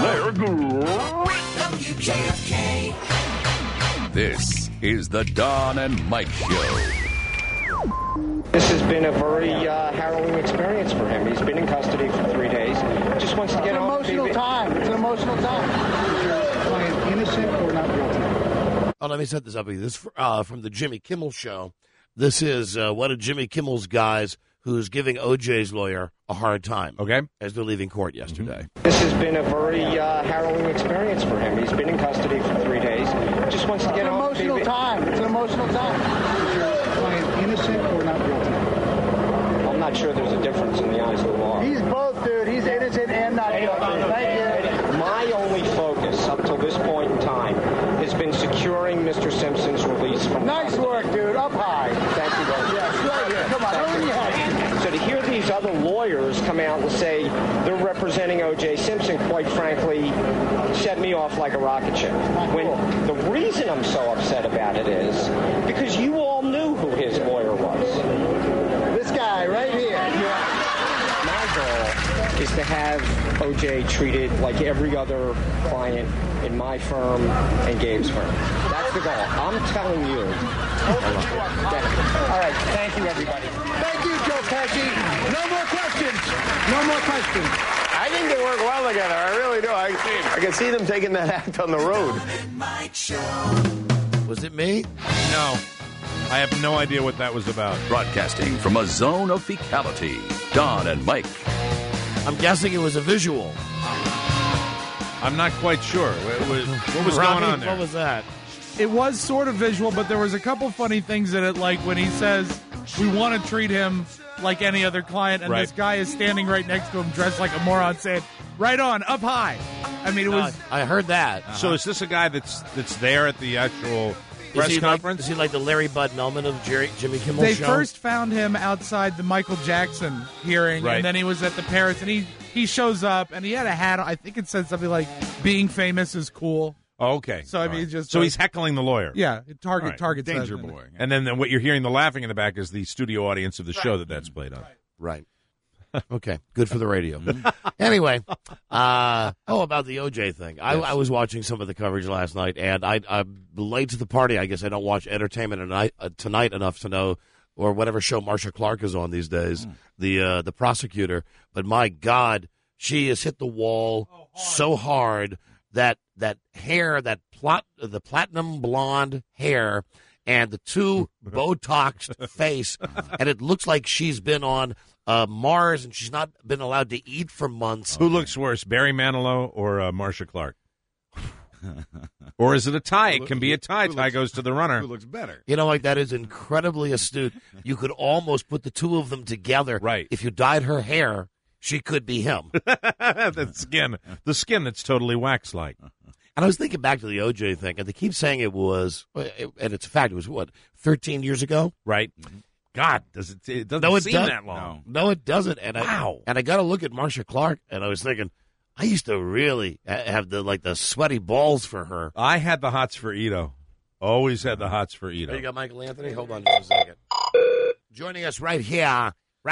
WJFK. This is the Don and Mike Show. This has been a very harrowing experience for him. He's been in custody for 3 days. Just wants to get home. It's an emotional time. Is your client innocent or not guilty? Oh, let me set this up. This from the Jimmy Kimmel Show. This is one of Jimmy Kimmel's guys who's giving O.J.'s lawyer a hard time. Okay. As they're leaving court yesterday. Mm-hmm. This has been a very harrowing experience for him. He's been in custody for 3 days. Just wants to get home. It's an emotional time. Is your client innocent or not guilty? I'm not sure there's a difference in the eyes of the law. He's both, dude. He's innocent and not guilty. Thank you. My only focus up till this point in time has been securing Mr. Simpson's release from... Nice work, dude. Up high. Thank you very much. Yes, right here. Come on. Over your head. So to hear these other lawyers come out and say they're representing O.J. Simpson, quite frankly, set me off like a rocket ship. When the reason I'm so upset about it is because you all knew who his lawyer was. This guy right here. My goal is to have O.J. treated like every other client in my firm and Gabe's firm. That's the goal. I'm telling you. All right. Thank you, everybody. Thank you, Joe Pesci. No more questions. No more questions. I think they work well together. I really do. I can see them taking that act on the road. Was it me? No. I have no idea what that was about. Broadcasting from a zone of fecality. Don and Mike. I'm guessing it was a visual. I'm not quite sure. What was Robbie, going on there? What was that? It was sort of visual, but there was a couple funny things in it, like when he says, we want to treat him like any other client, and this guy is standing right next to him dressed like a moron saying, right on, up high. I mean, it was... I heard that. So is this a guy that's there at the actual press conference? Is he like the Larry Bud Melman of Jimmy Kimmel They Show? first found him outside the Michael Jackson hearing, and then he was at the Paris, and he shows up, and he had a hat. I think it said something like, being famous is cool. Oh, okay. So, I mean, So he's heckling the lawyer. Yeah, target Danger Boy. And then what you're hearing, the laughing in the back, is the studio audience of the show that's played on. Right. Okay, good for the radio. Anyway, about the O.J. thing. I was watching some of the coverage last night, and I'm late to the party. I guess I don't watch Entertainment Tonight enough to know, or whatever show Marcia Clark is on these days, the prosecutor. But my God, she has hit the wall so hard that hair, the platinum blonde hair, and the two Botoxed face, and it looks like she's been on Mars and she's not been allowed to eat for months. Who looks worse, Barry Manilow or Marcia Clark? Or is it a tie? It can be a tie. Tie goes to the runner. Who looks better? You know, like that is incredibly astute. You could almost put the two of them together. Right. If you dyed her hair, she could be him. The skin that's totally wax-like. And I was thinking back to the O.J. thing, and they keep saying it was, and it's a fact, it was, 13 years ago? Right. God, it doesn't seem that long. No, it doesn't. And wow. I got to look at Marcia Clark, and I was thinking, I used to really have the sweaty balls for her. I had the hots for Ito. Always had the hots for Ito. You got Michael Anthony? Hold on just a second. Joining us right here,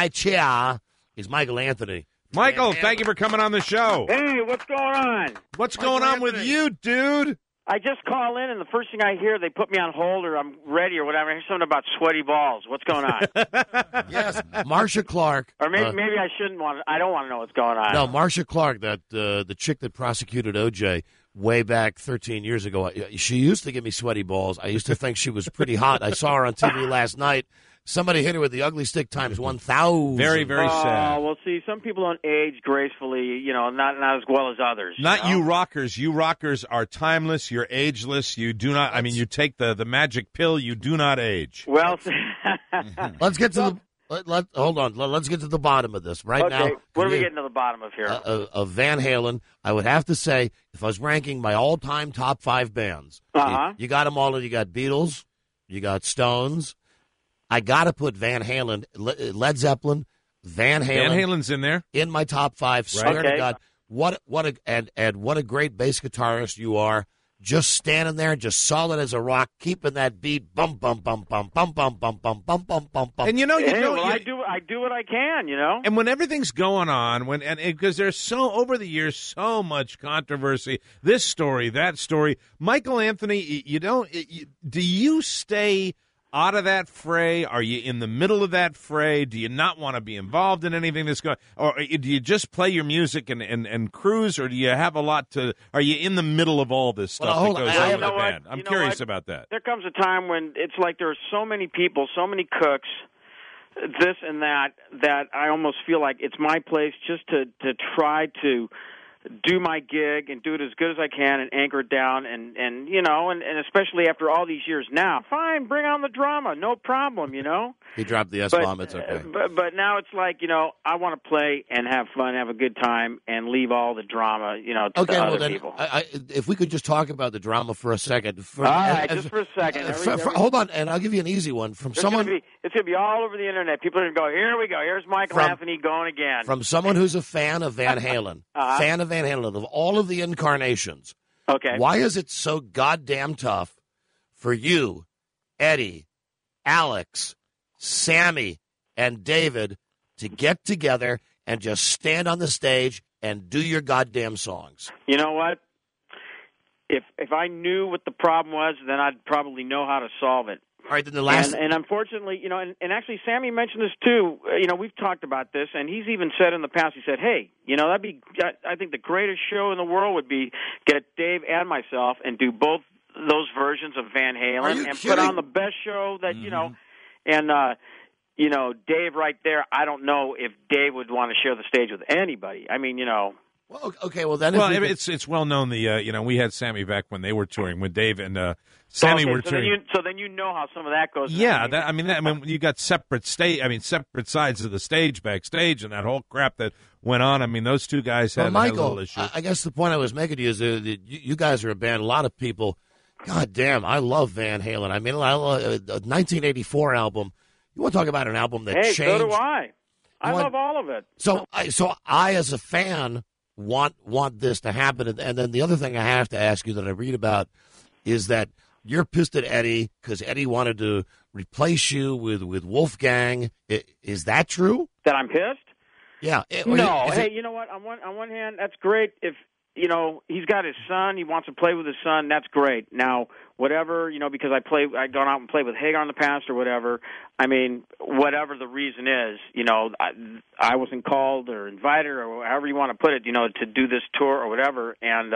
is Michael Anthony. Michael, thank you for coming on the show. Hey, what's going on? What's going on with you, dude? I just call in, and the first thing I hear, they put me on hold or I'm ready or whatever. I hear something about sweaty balls. What's going on? Yes, Marcia Clark. Or maybe I shouldn't want to. I don't want to know what's going on. No, Marcia Clark, that the chick that prosecuted O.J. way back 13 years ago, she used to give me sweaty balls. I used to think she was pretty hot. I saw her on TV last night. Somebody hit her with the ugly stick times 1,000. Very, very sad. Well, see, some people don't age gracefully, not as well as others. Not you rockers. You rockers are timeless. You're ageless. You do not, you take the magic pill. You do not age. Well, let's get to hold on. Let's get to the bottom of this right now. What are we getting to the bottom of here? Of Van Halen, I would have to say, if I was ranking my all-time top 5 bands, you got them all. You got Beatles, you got Stones. I got to put Van Halen, Led Zeppelin, Van Halen. Van Halen's in there. In my top 5. Swear to God. What a great bass guitarist you are. just standing there, just solid as a rock, keeping that beat, bum, bum, bum, bum, bum, bum, bum, bum, bum, bum, bum, bum. And I do what I can, And when everything's going on, because there's over the years so much controversy, this story, that story, Michael Anthony, do you stay out of that fray? Are you in the middle of that fray? Do you not want to be involved in anything that's going, or do you just play your music and cruise, or do you have a lot to? Are you in the middle of all this stuff that goes on with the band? I'm curious about that. There comes a time when it's like there are so many people, so many cooks, this and that I almost feel like it's my place just to try to do my gig and do it as good as I can and anchor it down and especially after all these years now, fine, bring on the drama, no problem, He dropped the S-bomb, it's okay. But now it's like, I want to play and have fun, have a good time, and leave all the drama, to other people. If we could just talk about the drama for a second. All right, just for a second. Hold on, and I'll give you an easy one. It's going to be all over the Internet. People are going to go, here we go, here's Michael Anthony going again. From someone who's a fan of Van Halen, fan of Van Halen, of all of the incarnations. Okay. Why is it so goddamn tough for you, Eddie, Alex, Sammy, and David to get together and just stand on the stage and do your goddamn songs? You know what? If I knew what the problem was, then I'd probably know how to solve it. All right, then the last... And unfortunately, and actually Sammy mentioned this too, we've talked about this, and he's even said in the past, he said, hey, that'd be, I think the greatest show in the world would be get Dave and myself and do both those versions of Van Halen and put on the best show that, Dave right there, I don't know if Dave would want to share the stage with anybody. I mean, Well, okay, well, then... it's well known, we had Sammy back when they were touring, when Dave and Sammy were touring. So then you know how some of that goes. Yeah, you got separate sides of the stage backstage and that whole crap that went on. I mean, those two guys had a little issue. I guess the point I was making to you is that you guys are a band, a lot of people, God damn, I love Van Halen. I mean, I love a 1984 album. You want to talk about an album that changed? So do I. I love all of it. So I, as a fan, want this to happen. And then the other thing I have to ask you that I read about is that you're pissed at Eddie because Eddie wanted to replace you with Wolfgang. Is that true? That I'm pissed? Yeah. No. Hey, you know what? On one hand, that's great. If he's got his son, he wants to play with his son. That's great. Now, whatever, because I've gone out and played with Hagar in the past or whatever. I mean, whatever the reason is, I wasn't called or invited or however you want to put it, to do this tour or whatever. And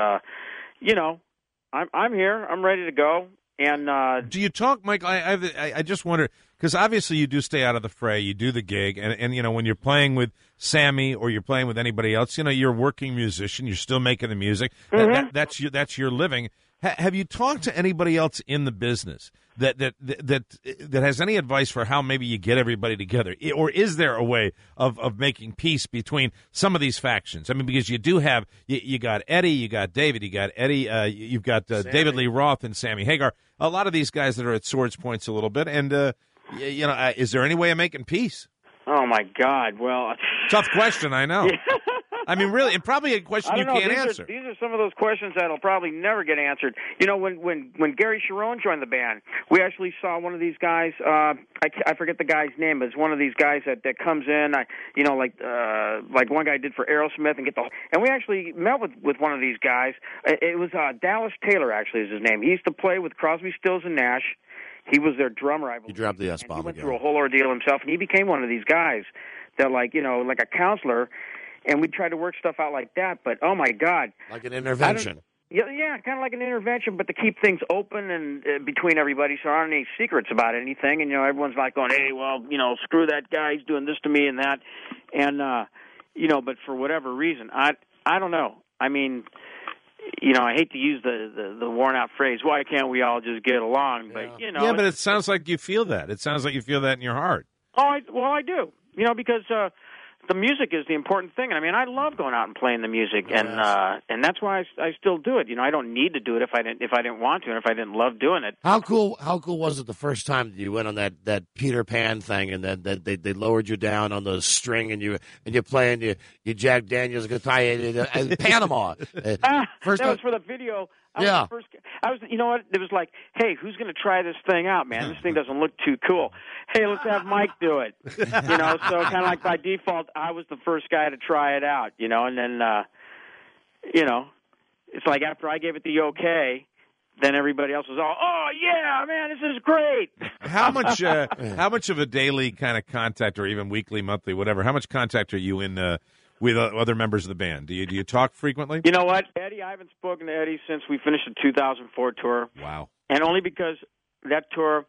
I'm here. I'm ready to go. And do you talk, Mike? I just wonder, because obviously you do stay out of the fray. You do the gig, and when you're playing with Sammy or you're playing with anybody else, you're a working musician. You're still making the music. Mm-hmm. That's your living. Have you talked to anybody else in the business that has any advice for how maybe you get everybody together, or is there a way of making peace between some of these factions? I mean, because you do have you got Eddie, you got David, you got Eddie, you've got David Lee Roth and Sammy Hagar. A lot of these guys that are at swords points a little bit, and is there any way of making peace? Oh my God! Well, tough question, I know. I mean, really, and probably a question you can't answer. These are some of those questions that'll probably never get answered. When Gary Cherone joined the band, we actually saw one of these guys. I forget the guy's name, but it's one of these guys that comes in. Like one guy did for Aerosmith and we actually met with one of these guys. It was Dallas Taylor, actually, is his name. He used to play with Crosby, Stills, and Nash. He was their drummer, I believe. He dropped the S-bomb. He went through a whole ordeal himself, and he became one of these guys that, like a counselor. And we tried to work stuff out like that, but oh my God, like an intervention. Yeah, kind of like an intervention, but to keep things open and between everybody, so there aren't any secrets about anything. And everyone's like going, "Hey, well, screw that guy. He's doing this to me and that." And but for whatever reason, I don't know. I mean, I hate to use the worn out phrase, "Why can't we all just get along?" But yeah, but it sounds like you feel that. It sounds like you feel that in your heart. Oh, I do. Because. The music is the important thing. I mean, I love going out and playing the music, and that's why I still do it. I don't need to do it if I didn't want to, and if I didn't love doing it. How cool was it the first time you went on that Peter Pan thing, and then they lowered you down on the string, and you're playing you Jack Daniels guitar in Panama. That was for the video. Yeah. You know what? It was like, hey, who's going to try this thing out, man? This thing doesn't look too cool. Hey, let's have Mike do it. So kind of like by default, I was the first guy to try it out, and then, it's like after I gave it the okay, then everybody else was all, oh, yeah, man, this is great. How much of a daily kind of contact, or even weekly, monthly, whatever, how much contact are you in with other members of the band? Do you talk frequently? You know what, Eddie? I haven't spoken to Eddie since we finished the 2004 tour. Wow. And only because that tour,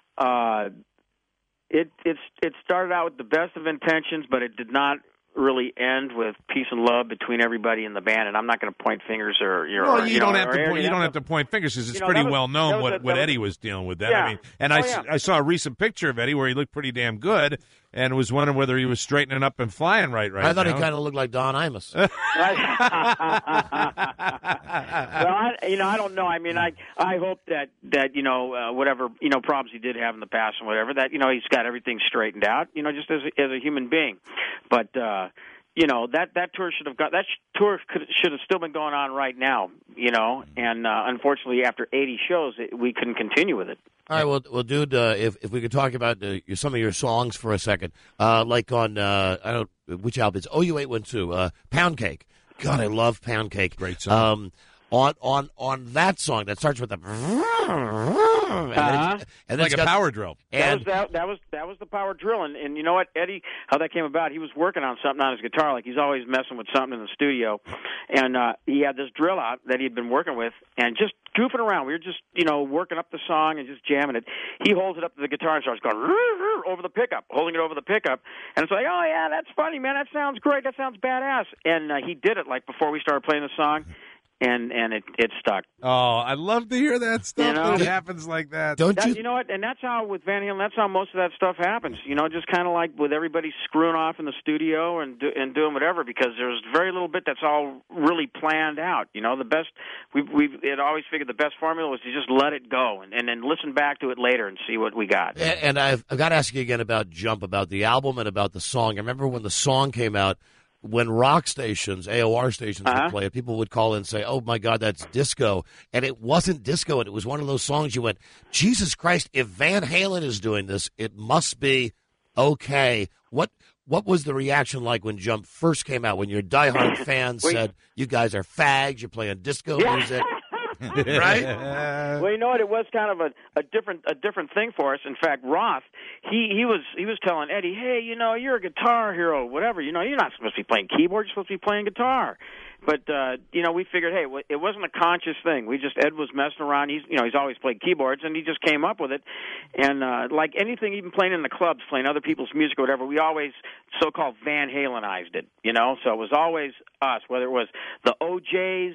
it started out with the best of intentions, but it did not really end with peace and love between everybody in the band. And I'm not going to point fingers or you don't have to point fingers, because it's pretty well known what Eddie was dealing with. That yeah. I mean, and I saw a recent picture of Eddie where he looked pretty damn good, and was wondering whether he was straightening up and flying right I thought now. he kind of looked like Don Imus. Well, I don't know. I mean, I hope that whatever problems he did have in the past and whatever, that he's got everything straightened out. Just as a human being. But that tour should have should have still been going on right now. And unfortunately, after 80 shows, we couldn't continue with it. All right, well, dude, if we could talk about some of your songs for a second, like on which album it's OU812, Pound Cake. God, I love Pound Cake. Great song. On that song that starts with the and like a power drill. And that was the power drill. And you know what, Eddie, how that came about? He was working on something on his guitar, like he's always messing with something in the studio, and he had this drill out that he'd been working with, and just goofing around. We were just working up the song and just jamming it. He holds it up to the guitar and starts going over the pickup, holding it over the pickup, and it's like, oh yeah, that's funny, man. That sounds great. That sounds badass. And he did it like before we started playing the song. And it stuck. Oh, I love to hear that stuff. That it happens like that. You know what? And that's how with Van Halen. That's how most of that stuff happens. Just kind of like with everybody screwing off in the studio and doing whatever, because there's very little bit that's all really planned out. The best we've always figured the best formula was to just let it go and then listen back to it later and see what we got. And I've got to ask you again about Jump, about the album and about the song. I remember when the song came out. When rock stations, AOR stations would play it, people would call in and say, oh, my God, that's disco. And it wasn't disco, and it was one of those songs you went, Jesus Christ, if Van Halen is doing this, it must be okay. What was the reaction like when Jump first came out, when your diehard fans said, you guys are fags, you're playing disco music? Right? Well, you know what? It was kind of a different thing for us. In fact, Roth, he was telling Eddie, hey, you're a guitar hero, whatever. You're not supposed to be playing keyboard. You're supposed to be playing guitar. But we figured, hey, it wasn't a conscious thing. Ed was messing around. He's always played keyboards, and he just came up with it. And like anything, even playing in the clubs, playing other people's music or whatever, we always so-called Van Halenized it. So it was always us, whether it was the OJs,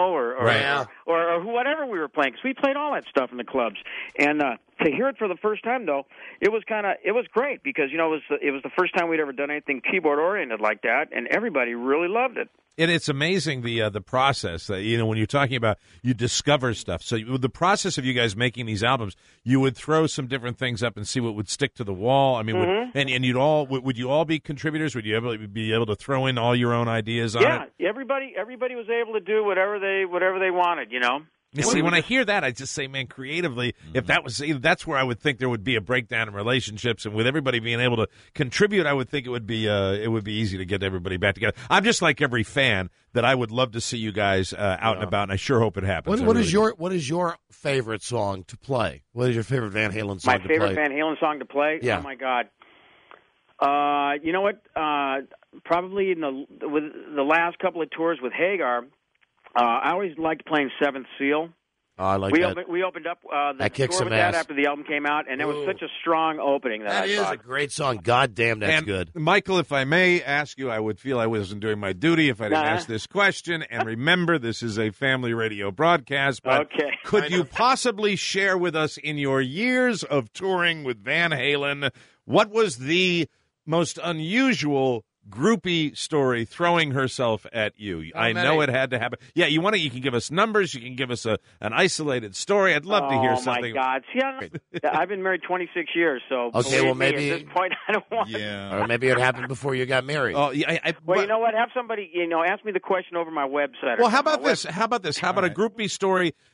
or whatever we were playing, because we played all that stuff in the clubs. And to hear it for the first time, though, it was great, because it was the first time we'd ever done anything keyboard oriented like that, and everybody really loved it. And it's amazing the process that when you're talking about you discover stuff. So the process of you guys making these albums, you would throw some different things up and see what would stick to the wall. I mean, would you all be contributors? Would you be able to throw in all your own ideas on it? Yeah, everybody was able to do whatever they wanted. You see, when I hear that, I just say, man, creatively, if that's where I would think there would be a breakdown in relationships, and with everybody being able to contribute, I would think it would be easy to get everybody back together. I'm just like every fan that I would love to see you guys out and about, and I sure hope it happens. What is your favorite song to play? What is your favorite Van Halen song to play? My favorite Van Halen song to play? Yeah. Oh my God. You know what? Probably with the last couple of tours with Hagar. I always liked playing Seventh Seal. Oh, I like that. We opened up the that kicks tour with some ass. that after the album came out, and it was such a strong opening. That is a great song. God damn, that's good. Michael, if I may ask you, I would feel I wasn't doing my duty if I didn't ask this question. And remember, this is a family radio broadcast. But could you possibly share with us, in your years of touring with Van Halen, what was the most unusual groupie story throwing herself at you? I know it had to happen. Yeah, you can give us numbers, you can give us an isolated story. I'd love to hear something. Oh my God. See, I've been married 26 years, so okay, well maybe at this point I don't want or maybe it happened before you got married. Oh, yeah. Well, you know what? Have somebody, ask me the question over my website. Well, how about this? How about a groupie story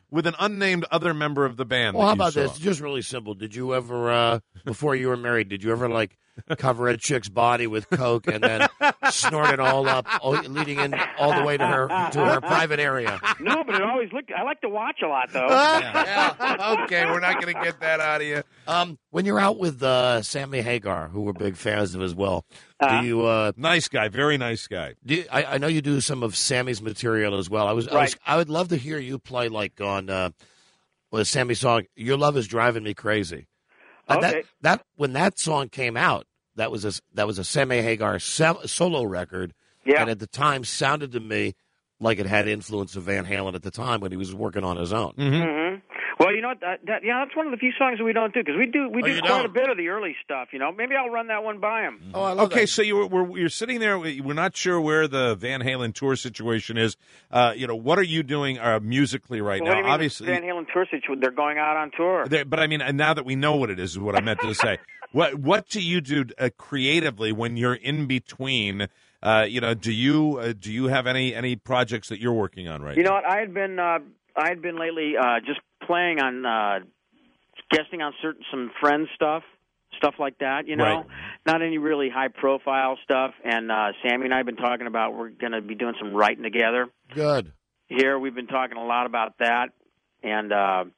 with an unnamed other member of the band. Well, that how you about saw. this? Just really simple. Did you ever, before you were married, did you ever like cover a chick's body with coke and then snort it all up, leading in all the way to her private area? No, but it always looked. I like to watch a lot, though. Okay, we're not going to get that out of you. When you're out with Sammy Hagar, who we're big fans of as well, do you? Nice guy, very nice guy. I know you do some of Sammy's material as well. I would love to hear you play like on Sammy's song "Your Love Is Driving Me Crazy." Okay. That when that song came out, that was a Sammy Hagar solo record, and at the time sounded to me like it had influence of Van Halen at the time when he was working on his own. Mm-hmm. Well, you know what? That's one of the few songs that we don't do because we do quite a bit of the early stuff. You know, maybe I'll run that one by him. Oh, I love okay, that. so you're sitting there. We're not sure where the Van Halen tour situation is. What are you doing musically right Well, now? what do you mean Obviously, Van Halen tour situation. They're going out on tour. but I mean, and now that we know what it is what I meant to say. What do you do creatively when you're in between? Do you have any projects that you're working on right now? You know what? I had been lately just playing on guesting on some friends stuff like that. You know, Right. Not any really high profile stuff. And Sammy and I have been talking about we're going to be doing some writing together. Good. Here we've been talking a lot about that, and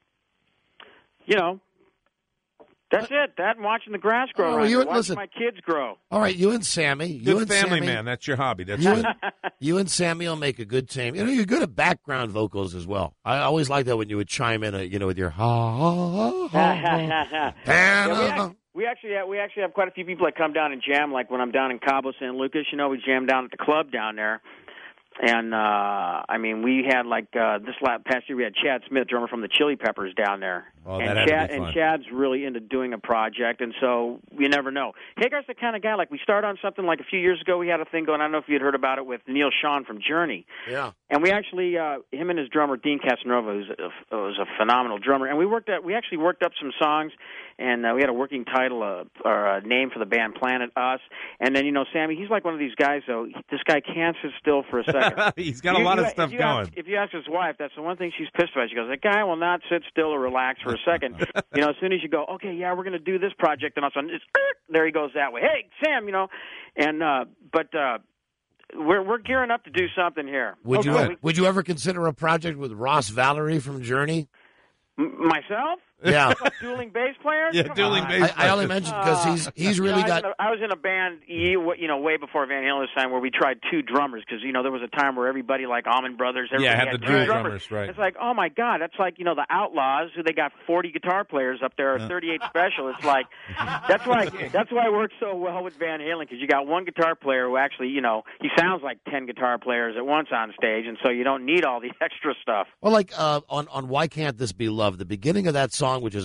that's it. That and watching the grass grow. Watching my kids grow. All right, you and Sammy. Good family man. That's your hobby. That's you and Sammy will make a good team. You know, you're good at background vocals as well. I always like that when you would chime in, with your ha ha ha. Yeah, we actually have quite a few people that come down and jam. Like when I'm down in Cabo San Lucas, we jam down at the club down there. And, we had this past year we had Chad Smith, drummer from the Chili Peppers, down there. Oh, and that had to be fun. And Chad's really into doing a project, and so you never know. Hagar's the kind of guy, we started on something like a few years ago. We had a thing going, I don't know if you had heard about it, with Neil Schon from Journey. Yeah. And we actually, him and his drummer, Dean Casanova, was a phenomenal drummer, and we actually worked up some songs, and we had a working title or a name for the band, Planet Us. And then, Sammy, he's like one of these guys, though. This guy can't sit still for a second. He's got a lot of stuff going. If you ask his wife, that's the one thing she's pissed about. She goes, that guy will not sit still or relax for a second. As soon as you go, okay, yeah, we're going to do this project, and all of a sudden, there he goes that way. Hey, Sam, but we're gearing up to do something here. Would you ever consider a project with Ross Valerie from Journey? Myself? Yeah. Dueling bass players? Yeah, dueling bass players. I only mentioned because he's really got... I was in a band, way before Van Halen this time, where we tried two drummers, because, there was a time where everybody, like Allman Brothers, everybody had the two dual drummers, right. It's like, oh, my God, that's like, the Outlaws, who they got 40 guitar players up there, 38 special. It's like, that's why it works so well with Van Halen, because you got one guitar player who actually, he sounds like 10 guitar players at once on stage, and so you don't need all the extra stuff. Well, on Why Can't This Be Love, the beginning of that song, which is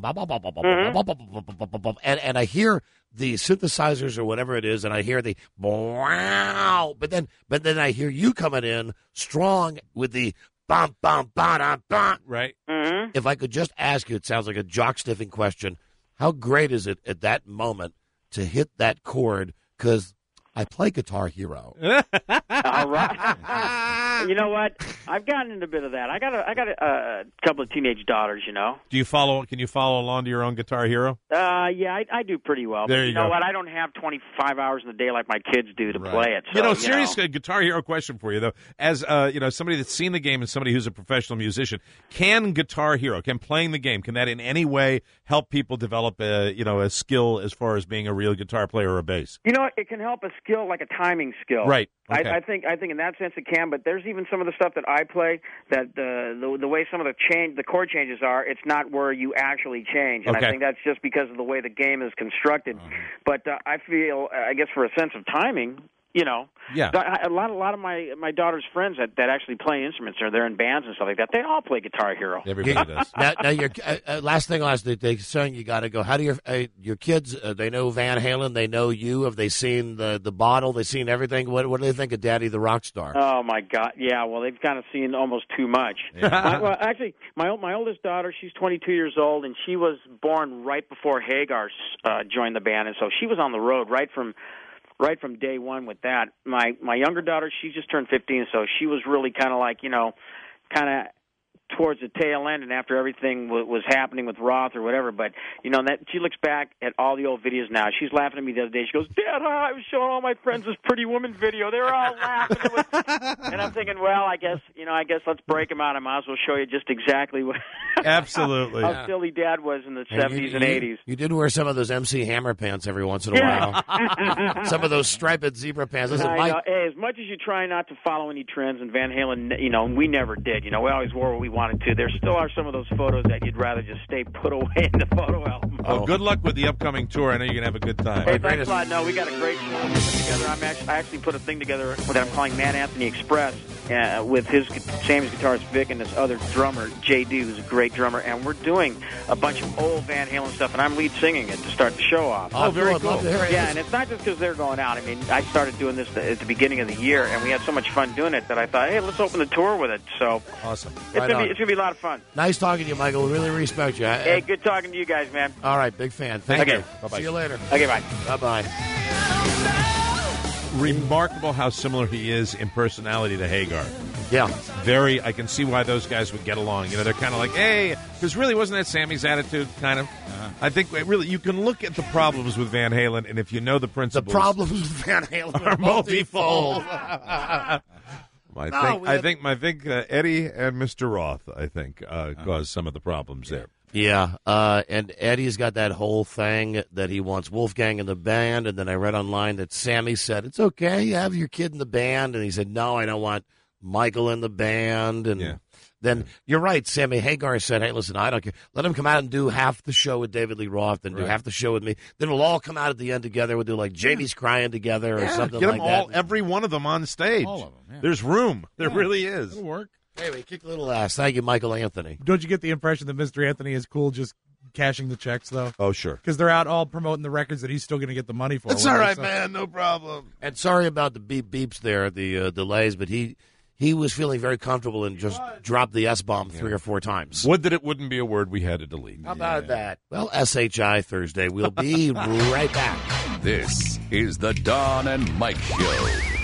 and I hear the synthesizers or whatever it is, and I hear the wow, but then I hear you coming in strong with the bum bum ba da bum. Right. Mm-hmm. If I could just ask you, it sounds like a jock sniffing question. How great is it at that moment to hit that chord? Because I play Guitar Hero. All right. You know what? I've gotten into a bit of that. I got a couple of teenage daughters. Do you follow? Can you follow along to your own Guitar Hero? Yeah, I do pretty well. There but you know go. what? I don't have 25 hours in the day like my kids do to play it. So, serious Guitar Hero question for you though. As somebody that's seen the game and somebody who's a professional musician, can playing the game, can that in any way help people develop a skill as far as being a real guitar player or a bass? It can help a skill, like a timing skill. Right. Okay. I think in that sense it can, but there's even some of the stuff that I play that the way some of the chord changes are, it's not where you actually change, and Okay. I think that's just because of the way the game is constructed. But I feel, I guess, for a sense of timing, Yeah. A lot of my daughter's friends that actually play instruments, or they're in bands and stuff like that, they all play Guitar Hero. Everybody does. Now your last thing, they saying you got to go. How do your kids? They know Van Halen. They know you. Have they seen the bottle? They've seen everything. What do they think of Daddy the Rock Star? Oh my God! Yeah, well, they've kind of seen almost too much. Actually, my oldest daughter, she's 22 years old, and she was born right before Hagar joined the band, and so she was on the road right from day one with that. My younger daughter, she just turned 15, so she was really kind of like, kind of towards the tail end and after everything was happening with Roth or whatever. But, that she looks back at all the old videos now. She's laughing at me the other day. She goes, Dad, I was showing all my friends this Pretty Woman video. They were all laughing. And I'm thinking, well, I guess let's break them out. I might as well show you just exactly what Absolutely. how silly Dad was in the 70s and 80s. You did wear some of those MC Hammer pants every once in a while. Some of those striped zebra pants. Listen, I know. Hey, as much as you try not to follow any trends, and Van Halen, we never did. We always wore what we wanted to. There still are some of those photos that you'd rather just stay put away in the photo album. Oh, good luck with the upcoming tour. I know you're going to have a good time. Hey, thanks a lot. No, we got a great show together. I actually put a thing together that I'm calling Matt Anthony Express with Sammy's guitarist Vic and this other drummer, J.D., who's a great drummer. And we're doing a bunch of old Van Halen stuff, and I'm lead singing it to start the show off. Oh, very cool. Yeah, and it's not just because they're going out. I mean, I started doing this at the beginning of the year, and we had so much fun doing it that I thought, hey, let's open the tour with it. So awesome. It's going to be a lot of fun. Nice talking to you, Michael. We really respect you. Hey, good talking to you guys, man. All right, big fan. Thank you. Bye-bye. See you later. Okay, bye. Bye-bye. Remarkable how similar he is in personality to Hagar. Yeah. I can see why those guys would get along. They're kind of like, hey, because really wasn't that Sammy's attitude, kind of? I think really you can look at the problems with Van Halen, and if you know the principles. The problems with Van Halen are multifold. I think Eddie and Mr. Roth, caused some of the problems there. Yeah, and Eddie's got that whole thing that he wants Wolfgang in the band, and then I read online that Sammy said, it's okay, you have your kid in the band, and he said, no, I don't want Michael in the band, and then you're right, Sammy Hagar said, hey, listen, I don't care, let him come out and do half the show with David Lee Roth, and do half the show with me, then we'll all come out at the end together, we'll do like Jamie's Crying Together or something get like them that. Every one of them on stage. All of them, yeah. There's room. There really is. It'll work. Hey, we kick a little ass. Thank you, Michael Anthony. Don't you get the impression that Mr. Anthony is cool just cashing the checks, though? Oh, sure. Because they're out all promoting the records that he's still going to get the money for. That's all right, man. No problem. And sorry about the beeps there, the delays, but he was feeling very comfortable and just dropped the S-bomb 3 or 4 times. Would that it wouldn't be a word we had to delete. How about that? Well, SHI Thursday. We'll be right back. This is the Don and Mike Show.